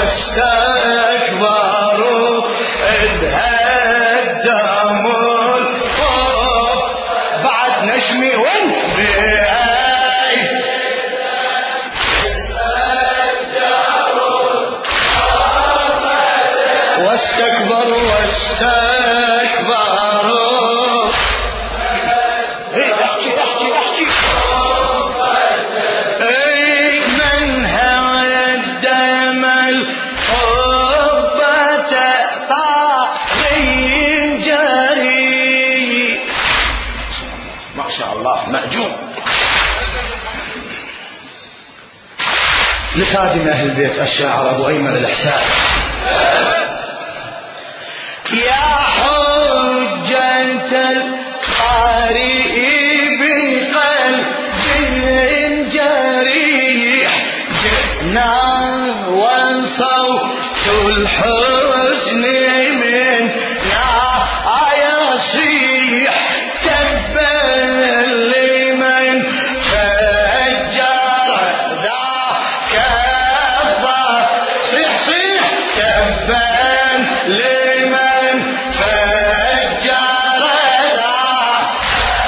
واستكبروا اتهدموا الخوف بعد نشمي والبيئي واستكبروا احكي من هدم الحب طاغي جري ما شاء الله مأجور لخادم أهل البيت الشاعر أبو أيمن الإحسان. يا حجة القارئ بقلب جريح جئنا وصوت الحزن منا يصيح تبا لمن فجر ذاك الضر صيح صيح تبا لمن فجر ذاك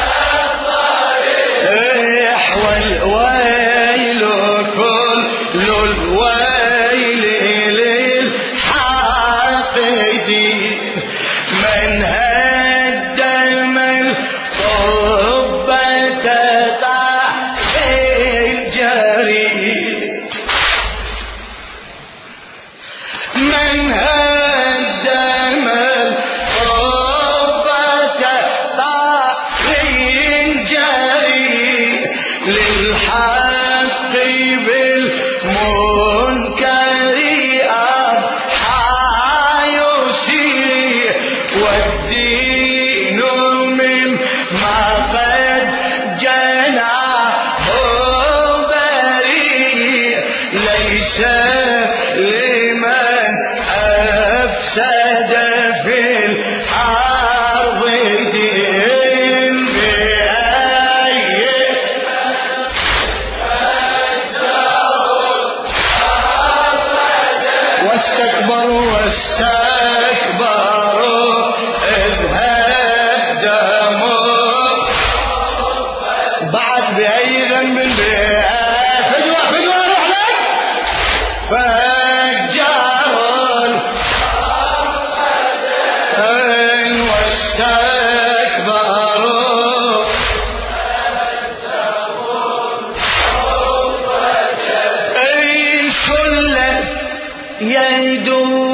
الضر والويل كل الويل للحاقدين من هدم القبة طاغي جريح من هدم القبة طاغي جريح للحق بالمنكر أضحى يسيء والدين مما قد جناه بريء ليس لمن أفسد في الأرض دين بأي واستكبروا إذ هدموا بعد بأي ذنب فجوة روح لك فجروا واستكبروا شلت يد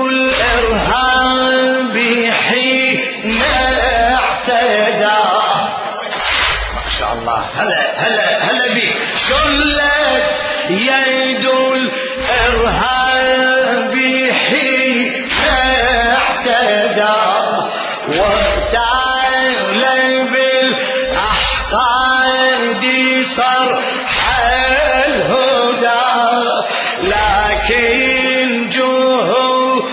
الإرهاب حين اعتدى ما شاء الله هلا بك شلت يد الإرهاب حين اعتدى وابتعل بالأحقاد صرح الهدى لكن جهود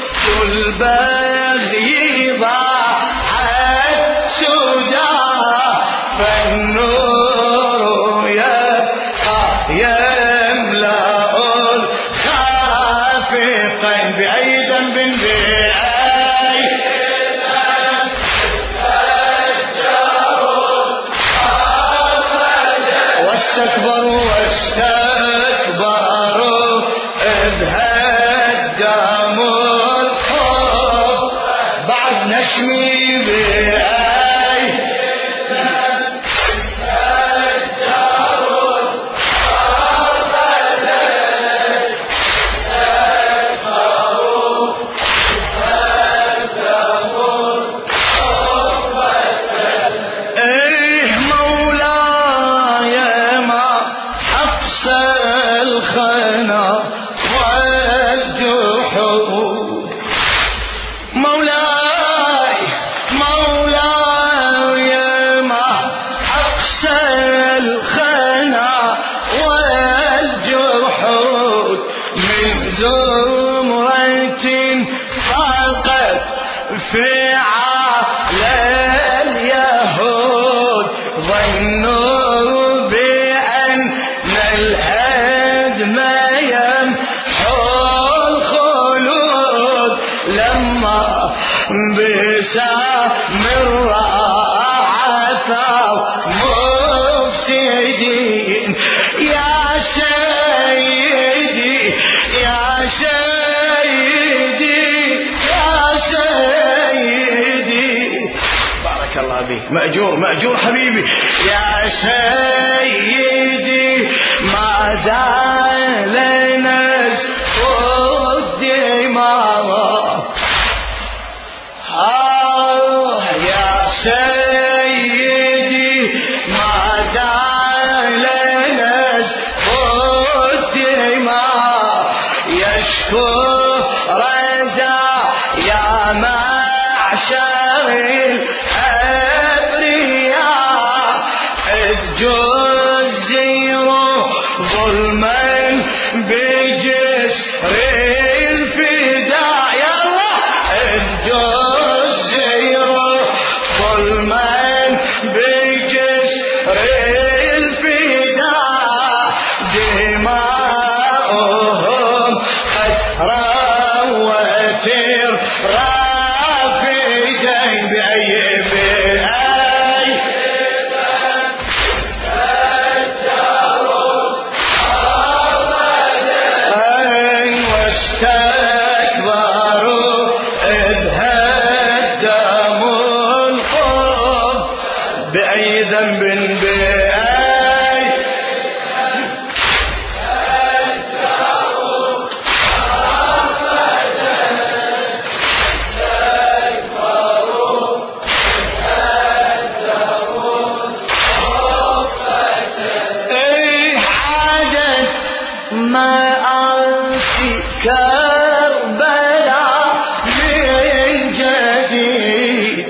البغي ضاعت سدى فالنور يبقى يملأ الخافقين بأي ذنب بأي واستكبروا إذ هدموا الخوف بعد نشمي بأي مولاي ما أقسى الخنا والجحود مولاي سامراء عثر مفسدين. يا سيدي يا سيدي يا سيدي، بارك الله بك، مأجور مأجور حبيبي. يا سيدي ما زال نزف الدماء، يا سيدي ما زال نزف الدماء، يشكو رزا يا معشر الأبرياء، الجزير ظلما بجسر الفداء. يا الله الجزير ظلما بجسر الفداء، دماؤهم قد روت الرافدين. بأي واستكبروا إذ هدموا القوم، بأي ذنب بأي عادت مآسي كربلاء من جديد،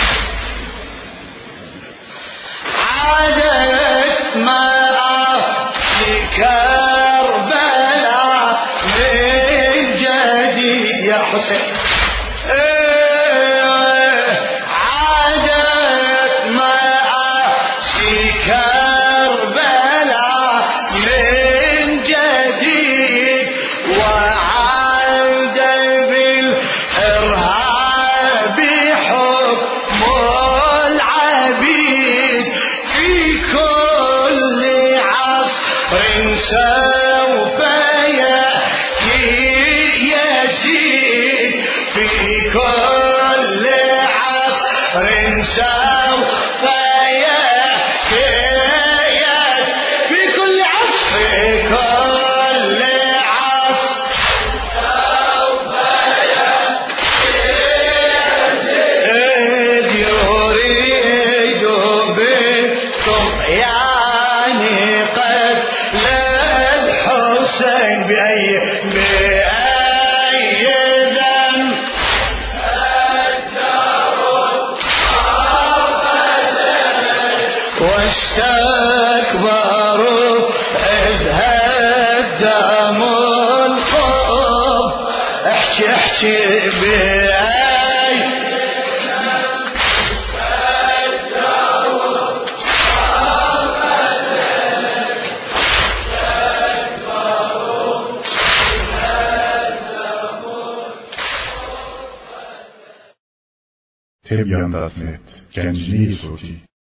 عادت مآسي كربلاء من جديد. يا حسين عادت مآسي كربلاء من جديد، وعاد بالإرهاب حكم العبيد. في كل عصر سوف يأتي يزيد، في كل عصر سوف يأتي، في كل عصر في كل عصر سوف يأتي، يريد بالطغيان قتل الحسين. بأي ذنب واستكبروا إذ هدموا القوم. احكي احكي بأي تبيان.net Gencliği Suti